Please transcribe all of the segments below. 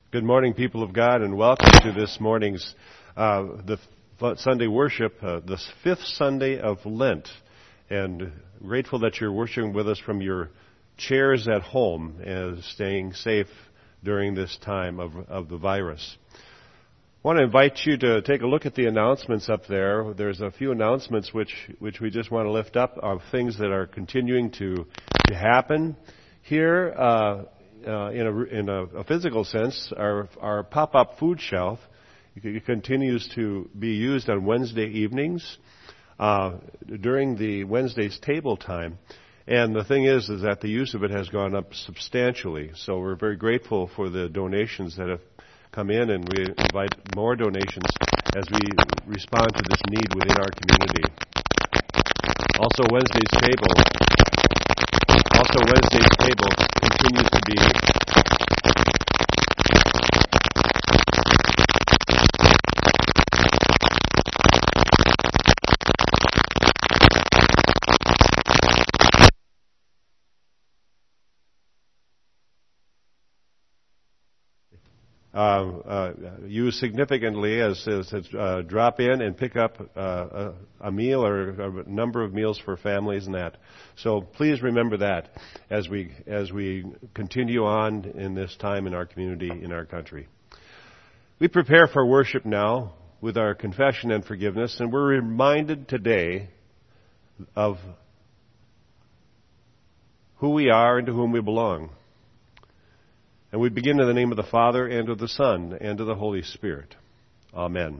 Good morning, people of God, and welcome to this morning's Sunday worship, the fifth Sunday of Lent. And grateful that you're worshiping with us from your chairs at home and staying safe during this time of the virus. I want to invite you to take a look at the announcements up there. There's a few announcements which we just want to lift up of things that are continuing to happen here. In a physical sense, our pop-up food shelf continues to be used on Wednesday evenings during the Wednesday's table time. And the thing is that the use of it has gone up substantially. So we're very grateful for the donations that have come in, and we invite more donations as we respond to this need within our community. Also, Wednesday's table continues to be used significantly as drop in and pick up a meal or a number of meals for families and that. So please remember that as we continue on in this time in our community, in our country. We prepare for worship now with our confession and forgiveness, and we're reminded today of who we are and to whom we belong. And we begin in the name of the Father, and of the Son, and of the Holy Spirit. Amen.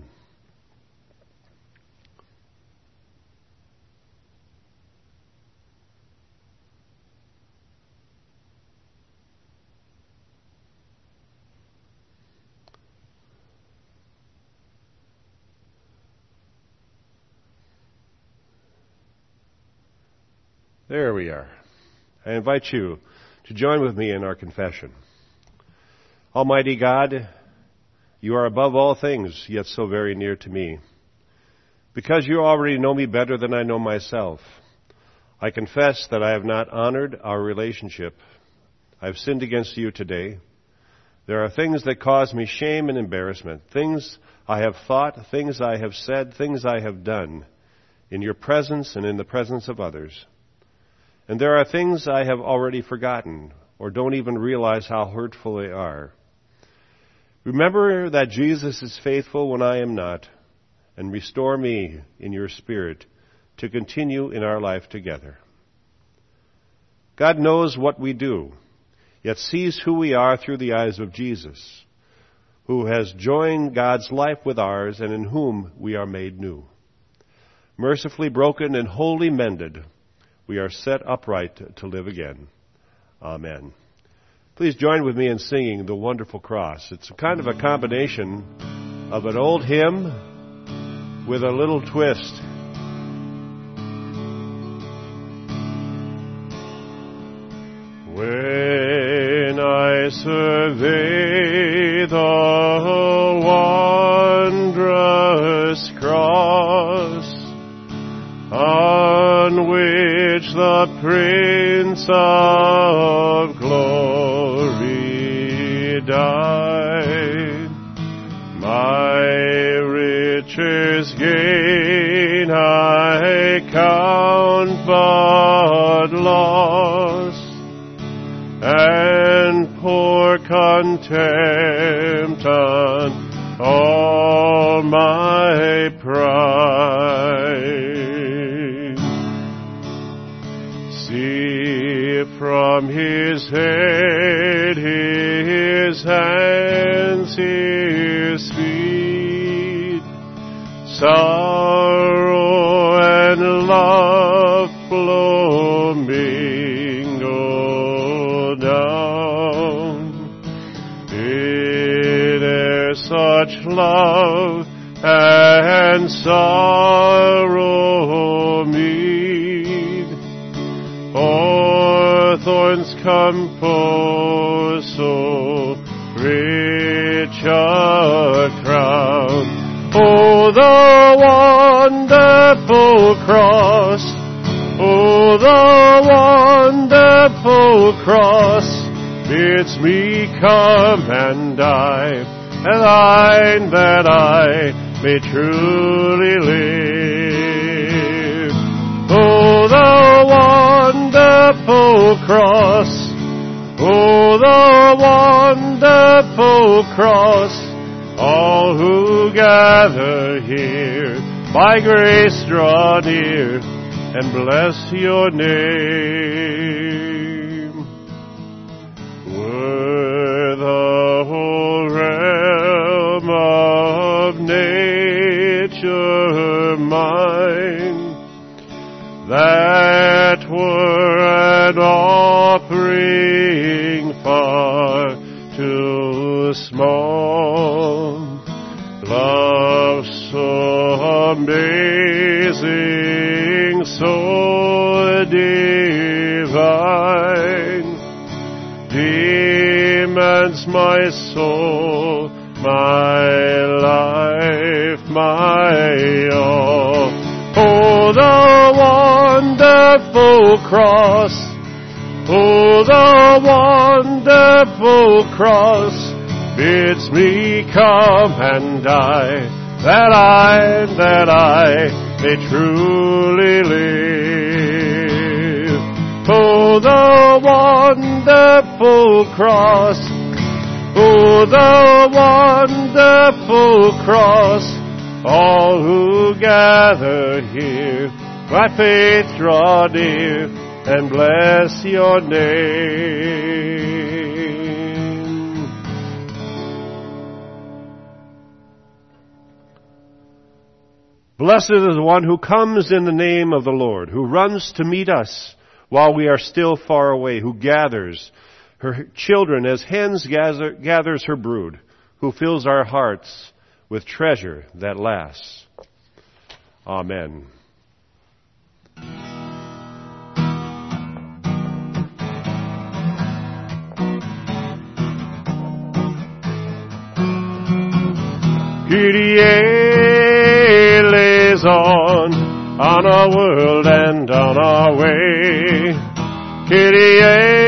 There we are. I invite you to join with me in our confession. Almighty God, you are above all things, yet so very near to me. Because you already know me better than I know myself, I confess that I have not honored our relationship. I've sinned against you today. There are things that cause me shame and embarrassment, things I have thought, things I have said, things I have done, in your presence and in the presence of others. And there are things I have already forgotten, or don't even realize how hurtful they are. Remember that Jesus is faithful when I am not, and restore me in your Spirit to continue in our life together. God knows what we do, yet sees who we are through the eyes of Jesus, who has joined God's life with ours and in whom we are made new. Mercifully broken and wholly mended, we are set upright to live again. Amen. Please join with me in singing The Wonderful Cross. It's kind of a combination of an old hymn with a little twist. When I survey the wondrous cross on which the Prince of Glory died, my riches gain I count but loss, and pour contempt on all my pride. See from his head, his hands, his feet, sorrow and love flow mingled down. It is such love and sorrow meet, o'er thorns compose so rich a crown. Oh, the wonderful cross, oh, the wonderful cross, bids me come and die, and thine that I may truly live. Oh, the wonderful cross, oh, the wonderful cross, all who gather here by grace draw near and bless your name. Were the whole realm of nature mine, that were an offering far too small. Love so amazing, so divine, demands my soul, my life, my all. Oh, the wonderful cross, oh, the wonderful cross, bids me come and die, that I may truly live. Oh, the wonderful cross, oh, the wonderful cross, all who gather here by faith draw near and bless your name. Blessed is the one who comes in the name of the Lord, who runs to meet us while we are still far away, who gathers her children as hens gathers her brood, who fills our hearts with treasure that lasts. Amen. Kyrie eleison, on our world and on our way. Kyrie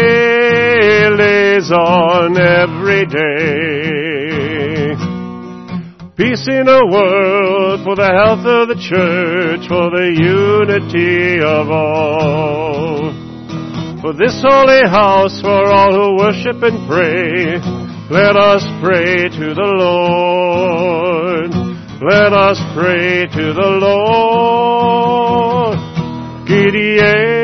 eleison every day. Peace in our world, for the health of the church, for the unity of all. For this holy house, for all who worship and pray, let us pray to the Lord. Let us pray to the Lord. Kyrie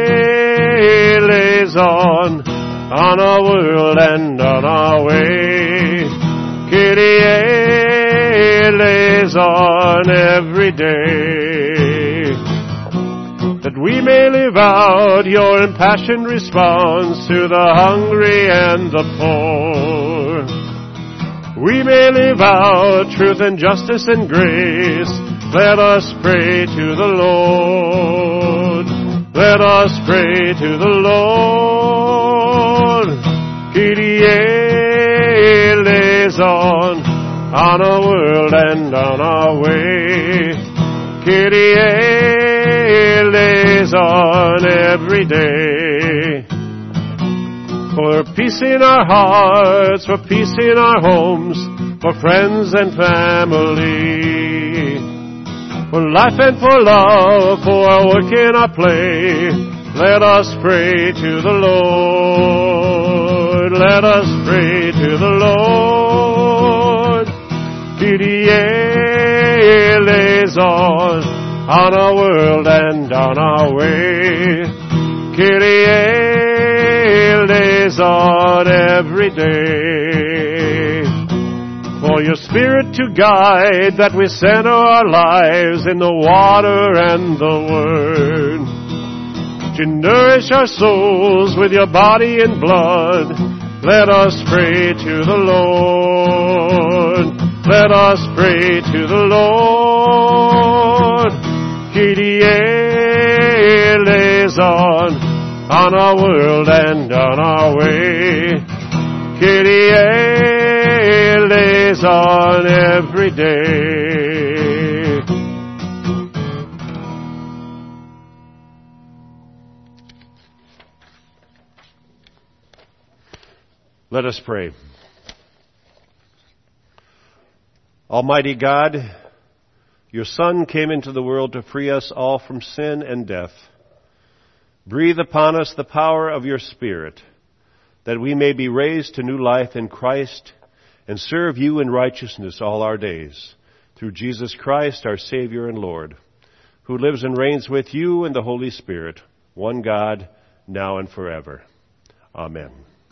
eleison, on our world and on our way. Kyrie eleison every day. That we may live out your impassioned response to the hungry and the poor. We may live out truth and justice and grace. Let us pray to the Lord. Let us pray to the Lord. Kyrie eleison, on our world and on our way. Kyrie eleison every day. For peace in our hearts, for peace in our homes, for friends and family, for life and for love, for our work and our play, let us pray to the Lord. Let us pray to the Lord. Kyrie eleison, on our world and on our way. Kyrie eleison every day. For your Spirit to guide, that we center our lives in the water and the Word. To nourish our souls with your body and blood, let us pray to the Lord. Let us pray to the Lord. Kyrie eleison, on our world and on our way. Kyrie eleison every day. Let us pray. Almighty God, your Son came into the world to free us all from sin and death. Breathe upon us the power of your Spirit, that we may be raised to new life in Christ and serve you in righteousness all our days, through Jesus Christ, our Savior and Lord, who lives and reigns with you and the Holy Spirit, one God, now and forever. Amen.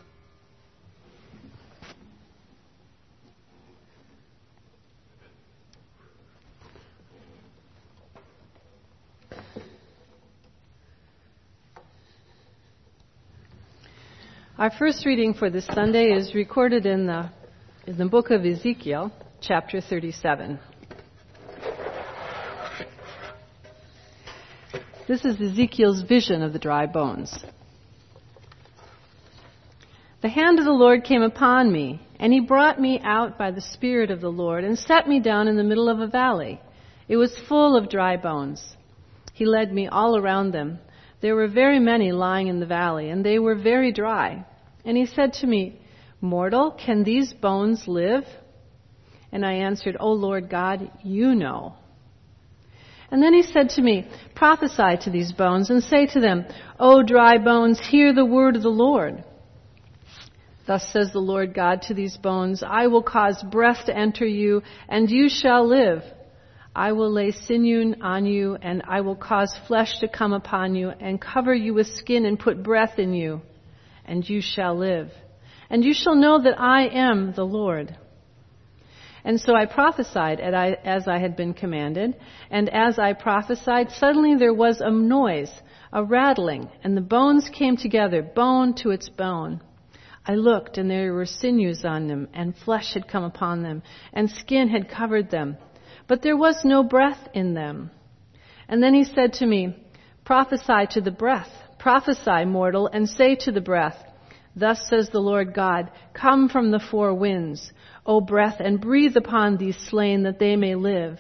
Our first reading for this Sunday is recorded in the book of Ezekiel, chapter 37. This is Ezekiel's vision of the dry bones. The hand of the Lord came upon me, and he brought me out by the Spirit of the Lord and set me down in the middle of a valley. It was full of dry bones. He led me all around them. There were very many lying in the valley, and they were very dry. And he said to me, "Mortal, can these bones live?" And I answered, "O Lord God, you know." And then he said to me, "Prophesy to these bones and say to them, O dry bones, hear the word of the Lord. Thus says the Lord God to these bones, I will cause breath to enter you, and you shall live. I will lay sinew on you, and I will cause flesh to come upon you, and cover you with skin, and put breath in you, and you shall live. And you shall know that I am the Lord." And so I prophesied as I had been commanded, and as I prophesied, suddenly there was a noise, a rattling, and the bones came together, bone to its bone. I looked, and there were sinews on them, and flesh had come upon them, and skin had covered them. But there was no breath in them. And then he said to me, "Prophesy to the breath. Prophesy, mortal, and say to the breath, Thus says the Lord God, come from the four winds, O breath, and breathe upon these slain that they may live."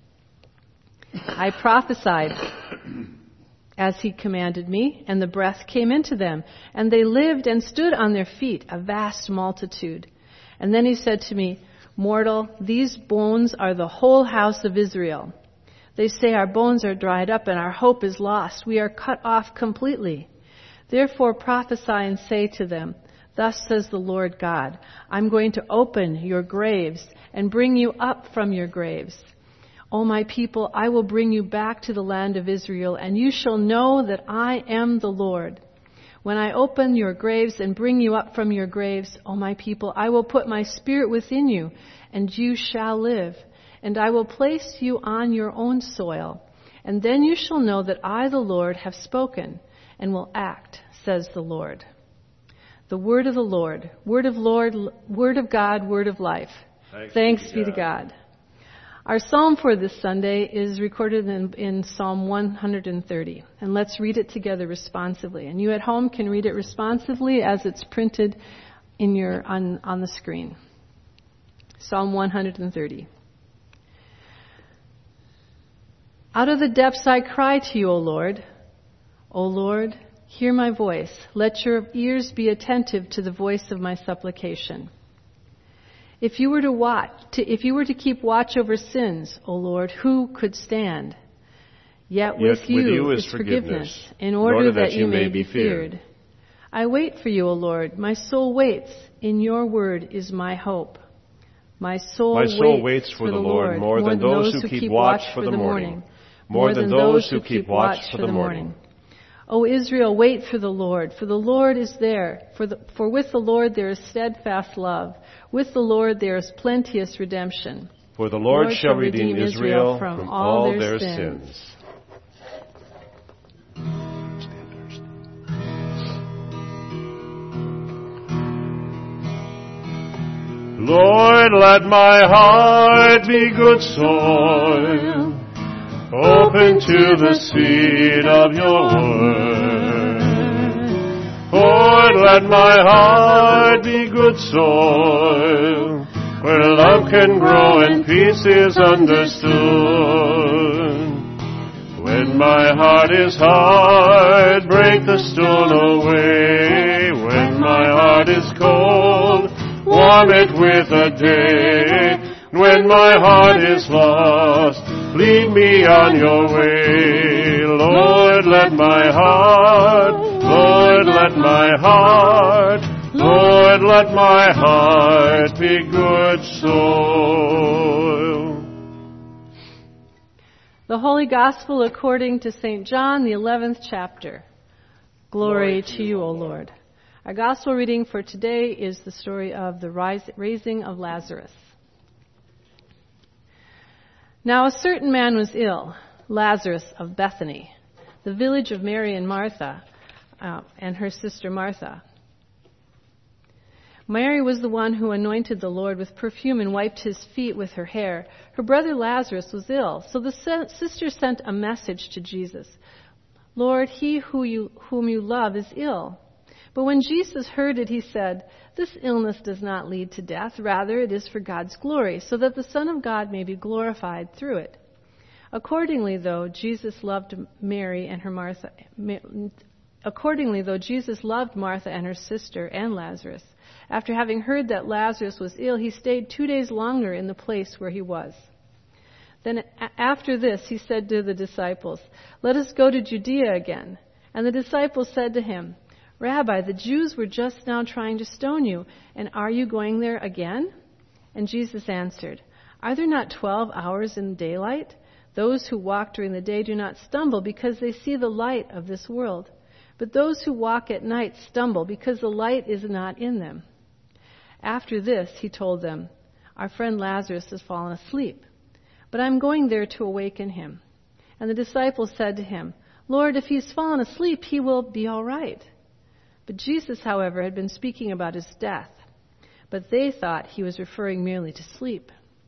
I prophesied as he commanded me, and the breath came into them, and they lived and stood on their feet, a vast multitude. And then he said to me, "Mortal, these bones are the whole house of Israel. They say our bones are dried up and our hope is lost. We are cut off completely. Therefore prophesy and say to them, Thus says the Lord God, I'm going to open your graves and bring you up from your graves. O my people, I will bring you back to the land of Israel, and you shall know that I am the Lord. When I open your graves and bring you up from your graves, O my people, I will put my spirit within you, and you shall live. And I will place you on your own soil. And then you shall know that I, the Lord, have spoken and will act, says the Lord. The word of the Lord, word of God, word of life. Thanks be to God. Our psalm for this Sunday is recorded in Psalm 130. And let's read it together responsively. And you at home can read it responsively as it's printed on the screen. Psalm 130. Out of the depths I cry to you, O Lord. O Lord, hear my voice. Let your ears be attentive to the voice of my supplication. If you were to keep watch over sins, O Lord, who could stand? Yet with you is forgiveness, in order that you may be feared. I wait for you, O Lord. My soul waits. In your word is my hope. My soul waits for the Lord more than those who keep watch for the morning. More than those who keep watch for the morning. O Israel, wait for the Lord is there. For with the Lord there is steadfast love. With the Lord there is plenteous redemption. For the Lord shall redeem Israel from all their sins. Lord, let my heart be good soil, open to the seed of your word. Lord, let my heart be good soil, where love can grow and peace is understood. When my heart is hard, break the stone away. When my heart is cold, warm it with a day. When my heart is lost, lead me on your way. Lord, let my heart, Lord, let my heart, Lord, let my heart be good soil. The Holy Gospel according to St. John, the 11th chapter. Glory to you, O Lord. Our Gospel reading for today is the story of the raising of Lazarus. Now a certain man was ill, Lazarus of Bethany, the village of Mary and Martha, and her sister Martha. Mary was the one who anointed the Lord with perfume and wiped his feet with her hair. Her brother Lazarus was ill, so the sister sent a message to Jesus. Lord, he whom you love is ill. But when Jesus heard it, he said, this illness does not lead to death. Rather, it is for God's glory, so that the Son of God may be glorified through it. Accordingly, though Jesus loved Martha and her sister and Lazarus, after having heard that Lazarus was ill, he stayed 2 days longer in the place where he was. Then after this, he said to the disciples, let us go to Judea again. And the disciples said to him, Rabbi, the Jews were just now trying to stone you, and are you going there again? And Jesus answered, are there not 12 hours in daylight? Those who walk during the day do not stumble because they see the light of this world. But those who walk at night stumble because the light is not in them. After this, he told them, our friend Lazarus has fallen asleep, but I'm going there to awaken him. And the disciples said to him, Lord, if he's fallen asleep, he will be all right. But Jesus, however, had been speaking about his death, but they thought he was referring merely to sleep.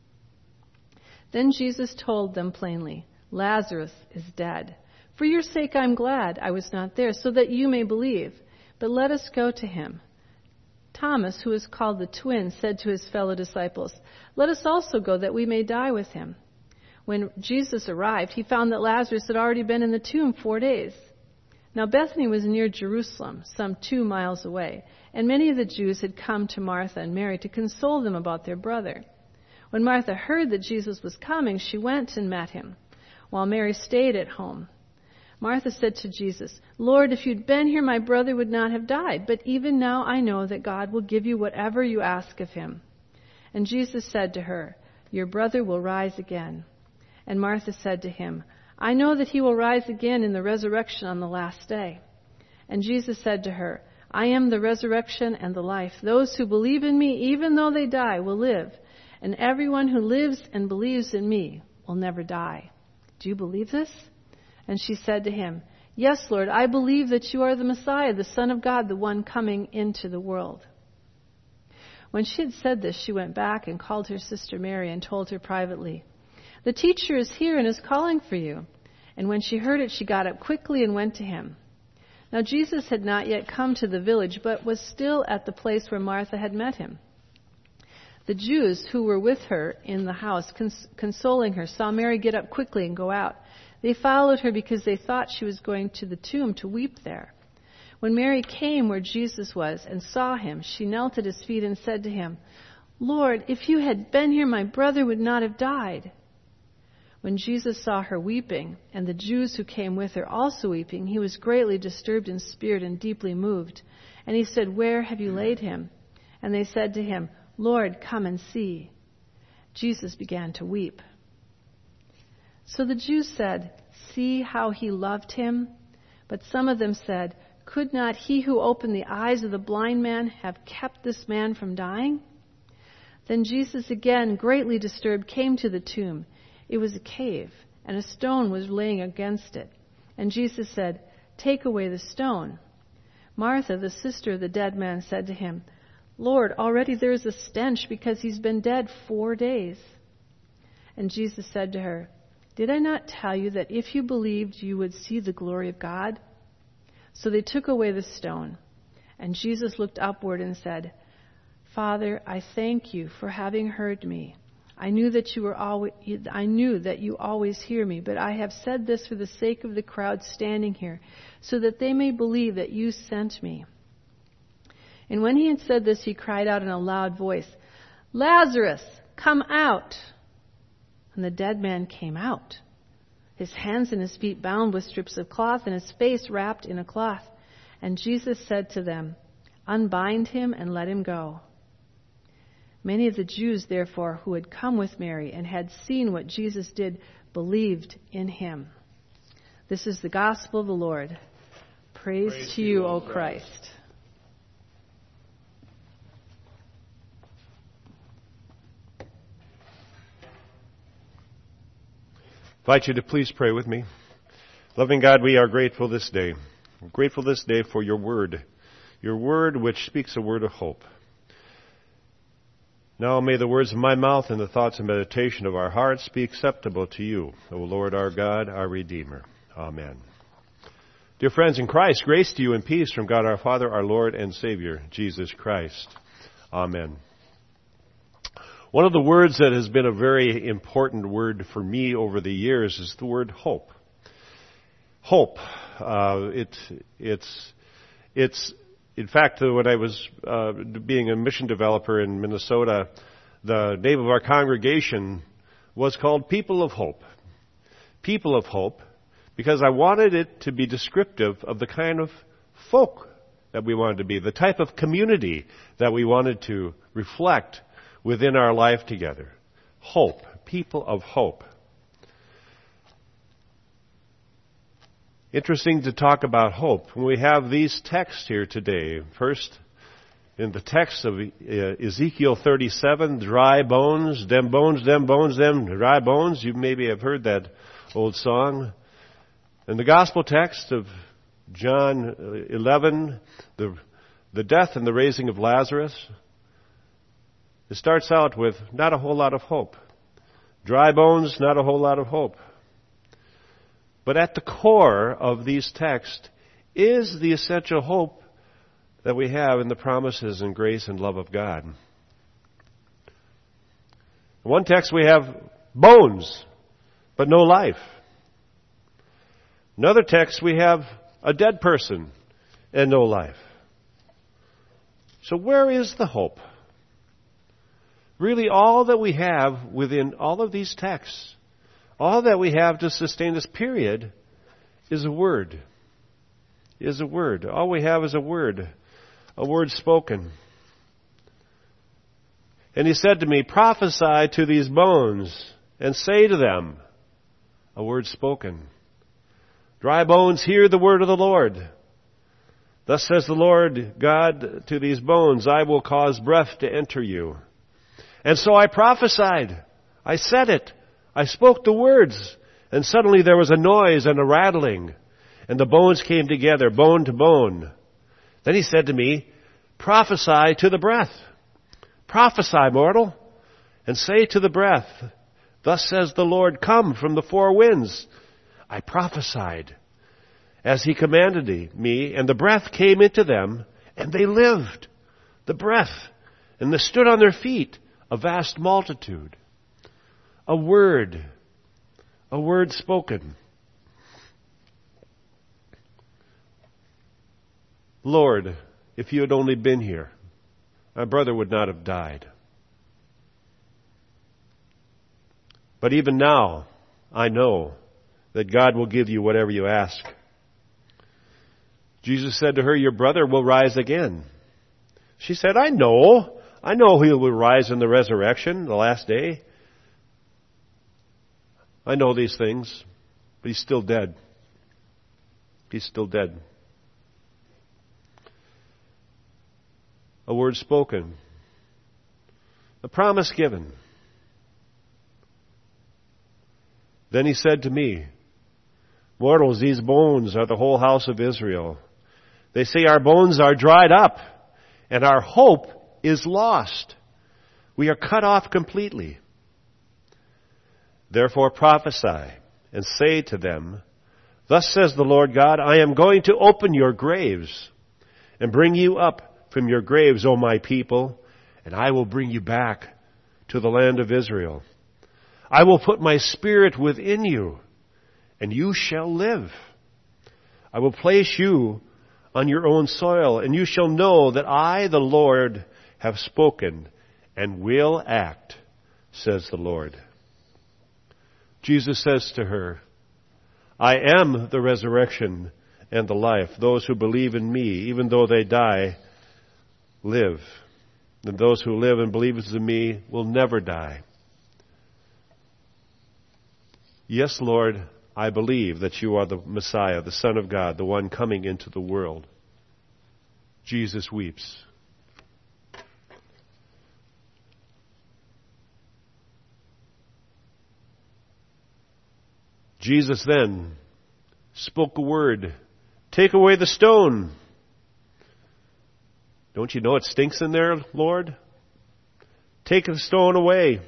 Then Jesus told them plainly, Lazarus is dead. For your sake I'm glad I was not there, so that you may believe. But let us go to him. Thomas, who is called the twin, said to his fellow disciples, let us also go that we may die with him. When Jesus arrived, he found that Lazarus had already been in the tomb 4 days. Now Bethany was near Jerusalem, some 2 miles away, and many of the Jews had come to Martha and Mary to console them about their brother. When Martha heard that Jesus was coming, she went and met him, while Mary stayed at home. Martha said to Jesus, Lord, if you'd been here, my brother would not have died, but even now I know that God will give you whatever you ask of him. And Jesus said to her, your brother will rise again. And Martha said to him, I know that he will rise again in the resurrection on the last day. And Jesus said to her, I am the resurrection and the life. Those who believe in me, even though they die, will live. And everyone who lives and believes in me will never die. Do you believe this? And she said to him, yes, Lord, I believe that you are the Messiah, the Son of God, the one coming into the world. When she had said this, she went back and called her sister Mary and told her privately, the teacher is here and is calling for you. And when she heard it, she got up quickly and went to him. Now Jesus had not yet come to the village, but was still at the place where Martha had met him. The Jews who were with her in the house, consoling her, saw Mary get up quickly and go out. They followed her because they thought she was going to the tomb to weep there. When Mary came where Jesus was and saw him, she knelt at his feet and said to him, Lord, if you had been here, my brother would not have died. When Jesus saw her weeping, and the Jews who came with her also weeping, he was greatly disturbed in spirit and deeply moved. And he said, where have you laid him? And they said to him, Lord, come and see. Jesus began to weep. So the Jews said, see how he loved him? But some of them said, could not he who opened the eyes of the blind man have kept this man from dying? Then Jesus, again greatly disturbed, came to the tomb. It was a cave, and a stone was laying against it. And Jesus said, take away the stone. Martha, the sister of the dead man, said to him, Lord, already there is a stench because he's been dead 4 days. And Jesus said to her, did I not tell you that if you believed, you would see the glory of God? So they took away the stone. And Jesus looked upward and said, Father, I thank you for having heard me. I knew that you always hear me, but I have said this for the sake of the crowd standing here, so that they may believe that you sent me. And when he had said this, he cried out in a loud voice, "Lazarus, come out!" And the dead man came out, his hands and his feet bound with strips of cloth, and his face wrapped in a cloth. And Jesus said to them, "Unbind him and let him go." Many of the Jews, therefore, who had come with Mary and had seen what Jesus did, believed in him. This is the gospel of the Lord. Praise to you, O Christ. I invite you to please pray with me. Loving God, we are grateful this day. We're grateful this day for your word which speaks a word of hope. Now may the words of my mouth and the thoughts and meditation of our hearts be acceptable to you, O Lord our God, our Redeemer. Amen. Dear friends in Christ, grace to you and peace from God our Father, our Lord and Savior, Jesus Christ. Amen. One of the words that has been a very important word for me over the years is the word hope. Hope. It's in fact, when I was being a mission developer in Minnesota, the name of our congregation was called People of Hope. People of Hope, because I wanted it to be descriptive of the kind of folk that we wanted to be, the type of community that we wanted to reflect within our life together. Hope. People of hope. Interesting to talk about hope. When we have these texts here today, first in the text of Ezekiel 37, dry bones, them dry bones. You maybe have heard that old song. In the gospel text of John 11, the death and the raising of Lazarus, it starts out with not a whole lot of hope. Dry bones, not a whole lot of hope. But at the core of these texts is the essential hope that we have in the promises and grace and love of God. In one text we have bones, but no life. Another text we have a dead person and no life. So where is the hope? Really, all that we have within all of these texts, all that we have to sustain this period is a word. Is a word. All we have is a word spoken. And he said to me, prophesy to these bones and say to them, a word spoken. Dry bones, hear the word of the Lord. Thus says the Lord God to these bones, I will cause breath to enter you. And so I prophesied. I said it. I spoke the words. And suddenly there was a noise and a rattling. And the bones came together, bone to bone. Then he said to me, prophesy to the breath. Prophesy, mortal, and say to the breath, thus says the Lord, come from the four winds. I prophesied as he commanded me, and the breath came into them, and they lived. The breath, and they stood on their feet, a vast multitude. A word spoken. Lord, if you had only been here, my brother would not have died. But even now, I know that God will give you whatever you ask. Jesus said to her, your brother will rise again. She said, I know he will rise in the resurrection, the last day. I know these things, but he's still dead. He's still dead. A word spoken. A promise given. Then he said to me, mortals, these bones are the whole house of Israel. They say our bones are dried up, and our hope is lost. We are cut off completely. Therefore prophesy and say to them, thus says the Lord God, I am going to open your graves and bring you up from your graves, O my people, and I will bring you back to the land of Israel. I will put my spirit within you, and you shall live. I will place you on your own soil, and you shall know that I, the Lord, have spoken and will act, says the Lord. Jesus says to her, I am the resurrection and the life. Those who believe in me, even though they die, live. And those who live and believe in me will never die. Yes, Lord, I believe that you are the Messiah, the Son of God, the one coming into the world. Jesus weeps. Jesus then spoke a word. Take away the stone. Don't you know it stinks in there, Lord? Take the stone away.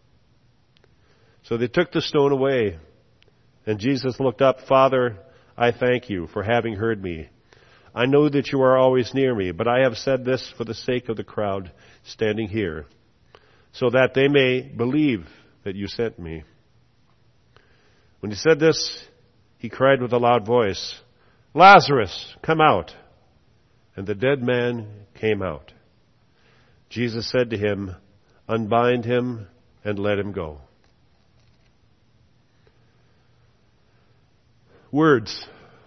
So they took the stone away. And Jesus looked up, Father, I thank you for having heard me. I know that you are always near me, but I have said this for the sake of the crowd standing here, so that they may believe that you sent me. When he said this, he cried with a loud voice, Lazarus, come out. And the dead man came out. Jesus said to him, unbind him and let him go. Words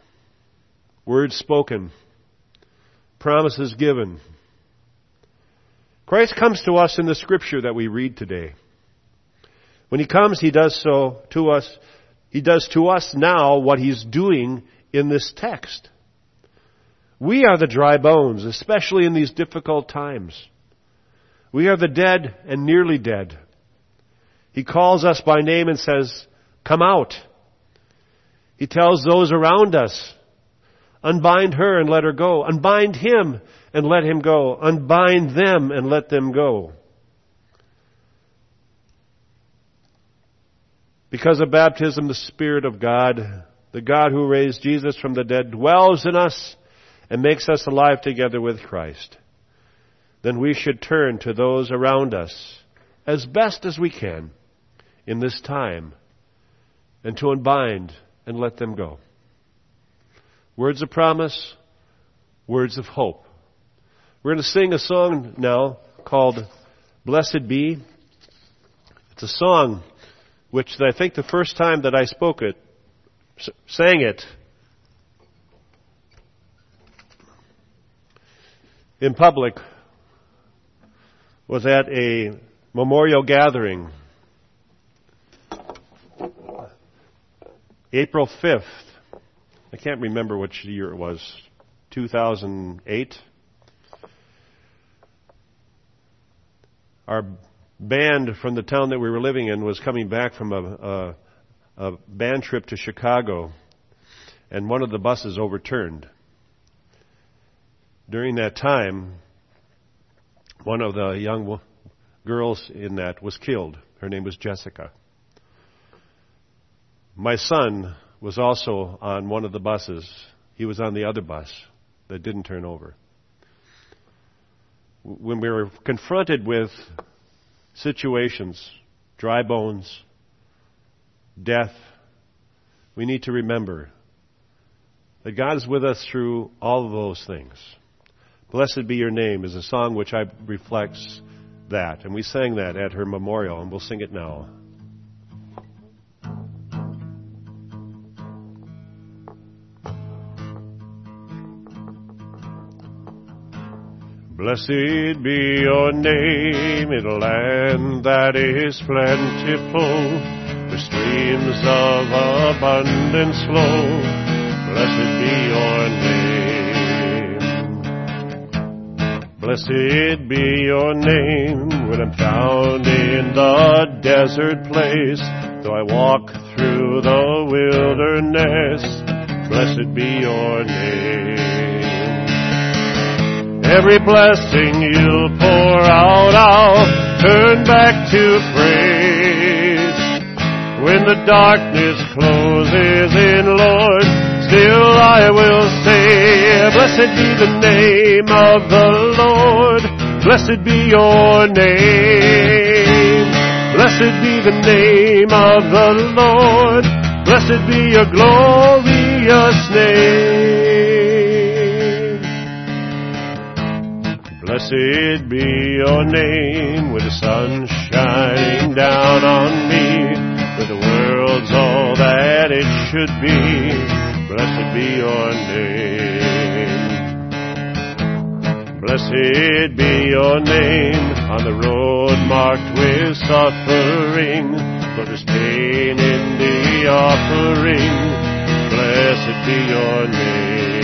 spoken, promises given. Christ comes to us in the scripture that we read today. When he comes, he does so to us. He does to us now what he's doing in this text. We are the dry bones, especially in these difficult times. We are the dead and nearly dead. He calls us by name and says, come out. He tells those around us, unbind her and let her go. Unbind him and let him go. Unbind them and let them go. Because of baptism, the Spirit of God, the God who raised Jesus from the dead, dwells in us and makes us alive together with Christ. Then we should turn to those around us as best as we can in this time and to unbind and let them go. Words of promise, words of hope. We're going to sing a song now called Blessed Be. It's a song which I think the first time that I sang it in public was at a memorial gathering, April 5th. I can't remember which year it was, 2008. Our band from the town that we were living in was coming back from a band trip to Chicago, and one of the buses overturned. During that time, one of the young girls in that was killed. Her name was Jessica. My son was also on one of the buses. He was on the other bus that didn't turn over. When we were confronted with situations, dry bones, death, we need to remember that God is with us through all of those things. Blessed Be Your Name is a song which reflects that. And we sang that at her memorial, and we'll sing it now. Blessed be your name in a land that is plentiful, where streams of abundance flow. Blessed be your name. Blessed be your name when I'm found in the desert place, though I walk through the wilderness. Blessed be your name. Every blessing you'll pour out, I'll turn back to praise. When the darkness closes in, Lord, still I will say, blessed be the name of the Lord. Blessed be your name. Blessed be the name of the Lord. Blessed be your glorious name. Blessed be your name, with the sun shining down on me, with the world's all that it should be. Blessed be your name. Blessed be your name, on the road marked with suffering, for there's pain in the offering. Blessed be your name.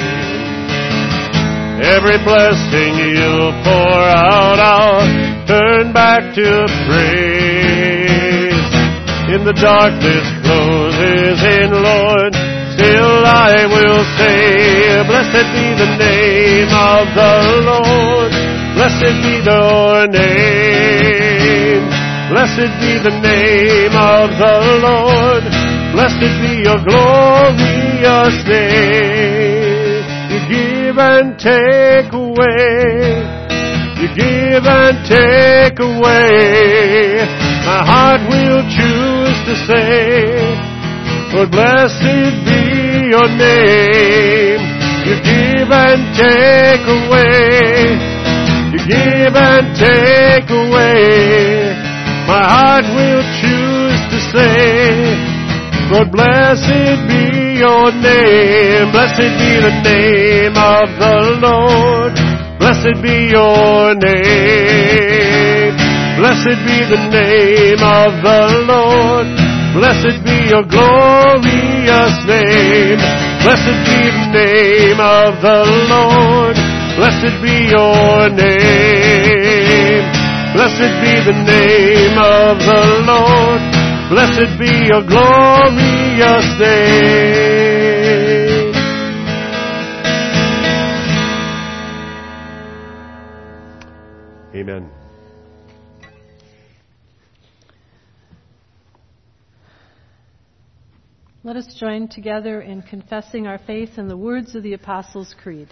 Every blessing you pour out, I'll turn back to praise. In the darkness closes in, Lord, still I will say, blessed be the name of the Lord. Blessed be your name. Blessed be the name of the Lord. Blessed be your glorious name. You give and take away. You give and take away. My heart will choose to say, Lord, blessed be your name. You give and take away. You give and take away. My heart will choose to say, Lord, blessed be your name. Blessed be the name of the Lord. Blessed be your name. Blessed be the name of the Lord. Blessed be your glorious name. Blessed be the name of the Lord. Blessed be your name. Blessed be the name of the Lord. Blessed be your glorious name. Amen. Let us join together in confessing our faith in the words of the Apostles' Creed.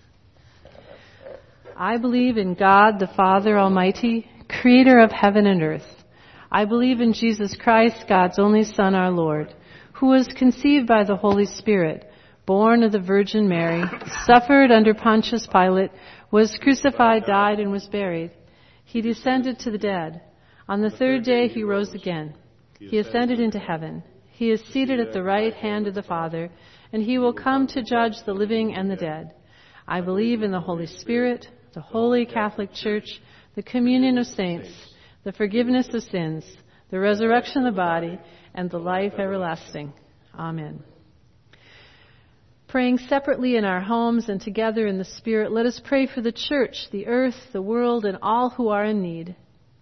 I believe in God, the Father Almighty, creator of heaven and earth. I believe in Jesus Christ, God's only Son, our Lord, who was conceived by the Holy Spirit, born of the Virgin Mary, suffered under Pontius Pilate, was crucified, died, and was buried. He descended to the dead. On the third day he rose again. He ascended into heaven. He is seated at the right hand of the Father, and he will come to judge the living and the dead. I believe in the Holy Spirit, the Holy Catholic Church, the communion of saints, the forgiveness of sins, the resurrection of the body, and the life everlasting. Amen. Praying separately in our homes and together in the Spirit, let us pray for the church, the earth, the world, and all who are in need.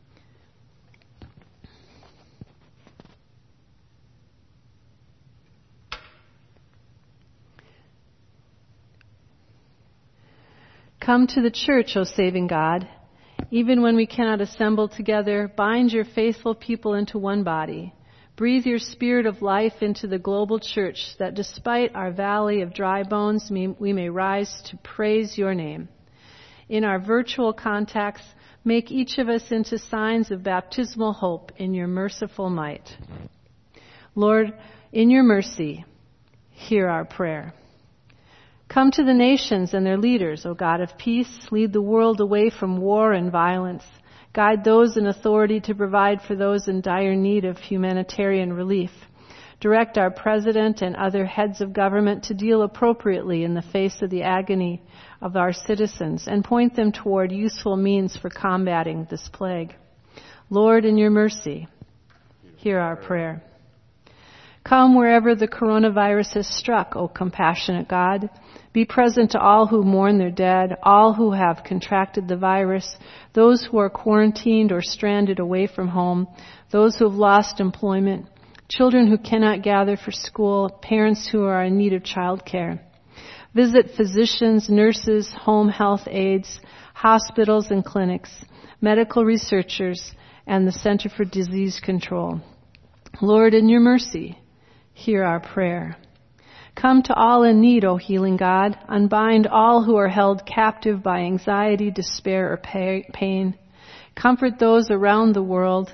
Come to the church, O saving God. Even when we cannot assemble together, bind your faithful people into one body. Breathe your spirit of life into the global church, that despite our valley of dry bones, we may rise to praise your name. In our virtual contacts, make each of us into signs of baptismal hope in your merciful might. Lord, in your mercy, hear our prayer. Come to the nations and their leaders, O God of peace. Lead the world away from war and violence. Guide those in authority to provide for those in dire need of humanitarian relief. Direct our president and other heads of government to deal appropriately in the face of the agony of our citizens and point them toward useful means for combating this plague. Lord, in your mercy, hear our prayer. Come wherever the coronavirus has struck, O compassionate God. Be present to all who mourn their dead, all who have contracted the virus, those who are quarantined or stranded away from home, those who have lost employment, children who cannot gather for school, parents who are in need of childcare. Visit physicians, nurses, home health aides, hospitals and clinics, medical researchers, and the Center for Disease Control. Lord, in your mercy, hear our prayer. Come to all in need, O healing God. Unbind all who are held captive by anxiety, despair, or pain. Comfort those around the world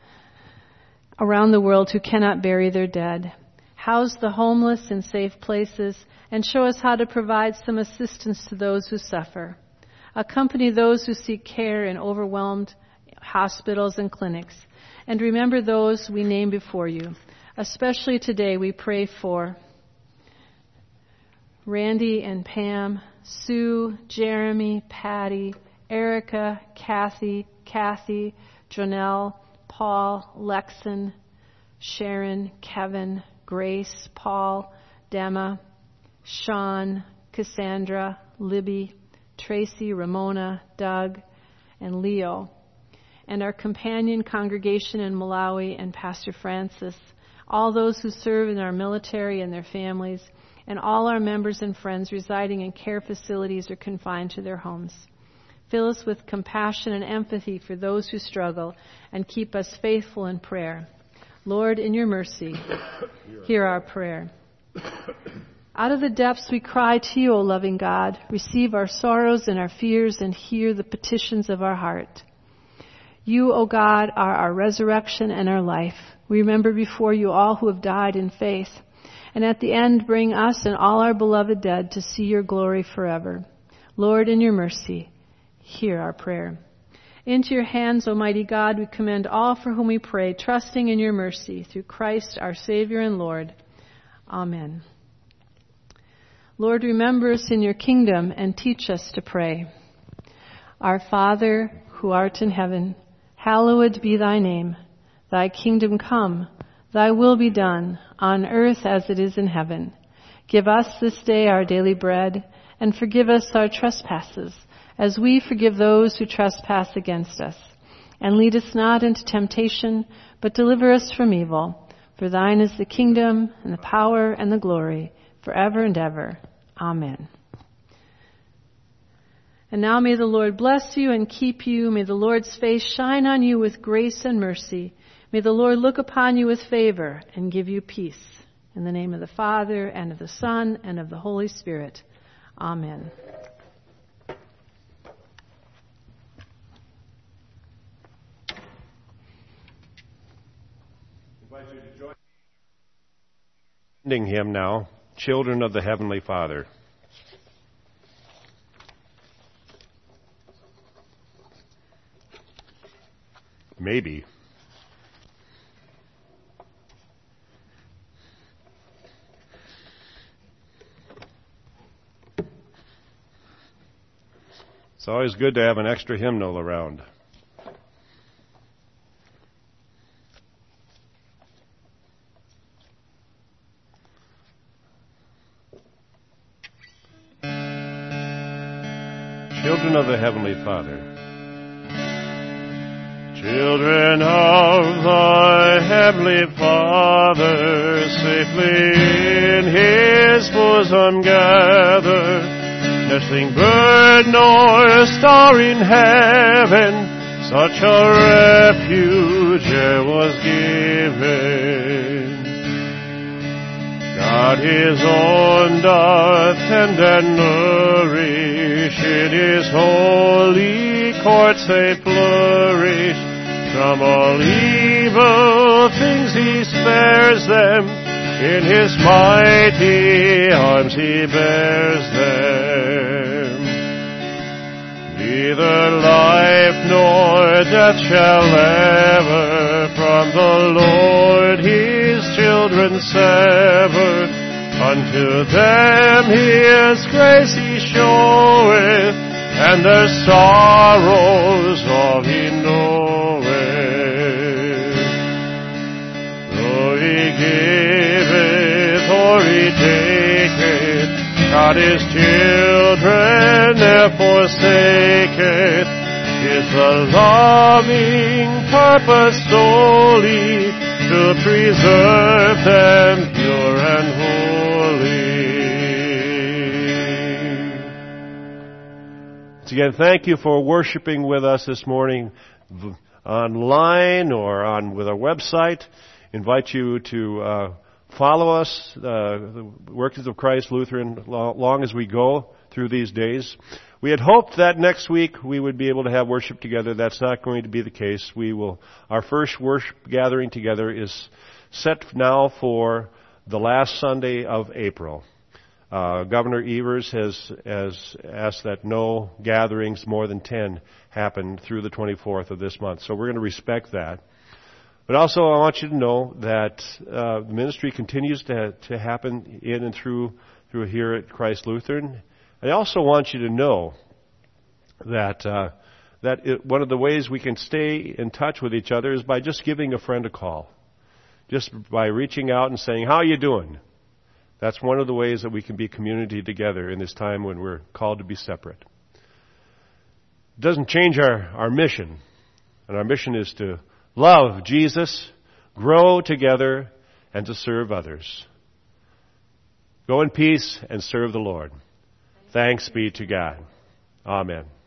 who cannot bury their dead. House the homeless in safe places and show us how to provide some assistance to those who suffer. Accompany those who seek care in overwhelmed hospitals and clinics. And remember those we name before you. Especially today we pray for Randy and Pam, Sue, Jeremy, Patty, Erica, Kathy, Jonelle, Paul, Lexon, Sharon, Kevin, Grace, Paul, Dema, Sean, Cassandra, Libby, Tracy, Ramona, Doug, and Leo, and our companion congregation in Malawi and Pastor Francis, all those who serve in our military and their families, and all our members and friends residing in care facilities or confined to their homes. Fill us with compassion and empathy for those who struggle, and keep us faithful in prayer. Lord, in your mercy, hear our prayer. Out of the depths we cry to you, O loving God. Receive our sorrows and our fears, and hear the petitions of our heart. You, O God, are our resurrection and our life. We remember before you all who have died in faith, and at the end bring us and all our beloved dead to see your glory forever. Lord, in your mercy, hear our prayer. Into your hands, Almighty God, we commend all for whom we pray, trusting in your mercy, through Christ our Savior and Lord. Amen. Lord, remember us in your kingdom and teach us to pray. Our Father, who art in heaven, hallowed be thy name. Thy kingdom come, thy will be done, on earth as it is in heaven. Give us this day our daily bread, and forgive us our trespasses, as we forgive those who trespass against us. And lead us not into temptation, but deliver us from evil. For thine is the kingdom, and the power, and the glory, forever and ever. Amen. And now may the Lord bless you and keep you. May the Lord's face shine on you with grace and mercy. May the Lord look upon you with favor and give you peace. In the name of the Father, and of the Son, and of the Holy Spirit. Amen. Ending hymn now, Children of the Heavenly Father. Maybe. It's always good to have an extra hymnal around. Children of the Heavenly Father. Children of the Heavenly Father, safely in His bosom gathered, nesting bird nor star in heaven, such a refuge e'er was given. God His own doth tend and nourish, in His holy courts they flourish. From all evil things He spares them, in His mighty arms He bears them. Neither life nor death shall ever from the Lord His children sever. Unto them His grace He showeth, and their sorrows all He knoweth. Though He giveth or He taketh, God His children ne'er forsaketh. Is the loving purpose solely to preserve them pure and holy. Once again, thank you for worshiping with us this morning online or with our website. Invite you to follow us, the Workers of Christ Lutheran, long as we go through these days. We had hoped that next week we would be able to have worship together. That's not going to be the case. Our first worship gathering together is set now for the last Sunday of April. Governor Evers has asked that no gatherings more than 10 happen through the 24th of this month. So we're going to respect that. But also I want you to know that the ministry continues to happen in and through here at Christ Lutheran. I also want you to know that one of the ways we can stay in touch with each other is by just giving a friend a call. Just by reaching out and saying, "How are you doing?" That's one of the ways that we can be community together in this time when we're called to be separate. It doesn't change our mission. And our mission is to love Jesus, grow together, and to serve others. Go in peace and serve the Lord. Thanks be to God. Amen.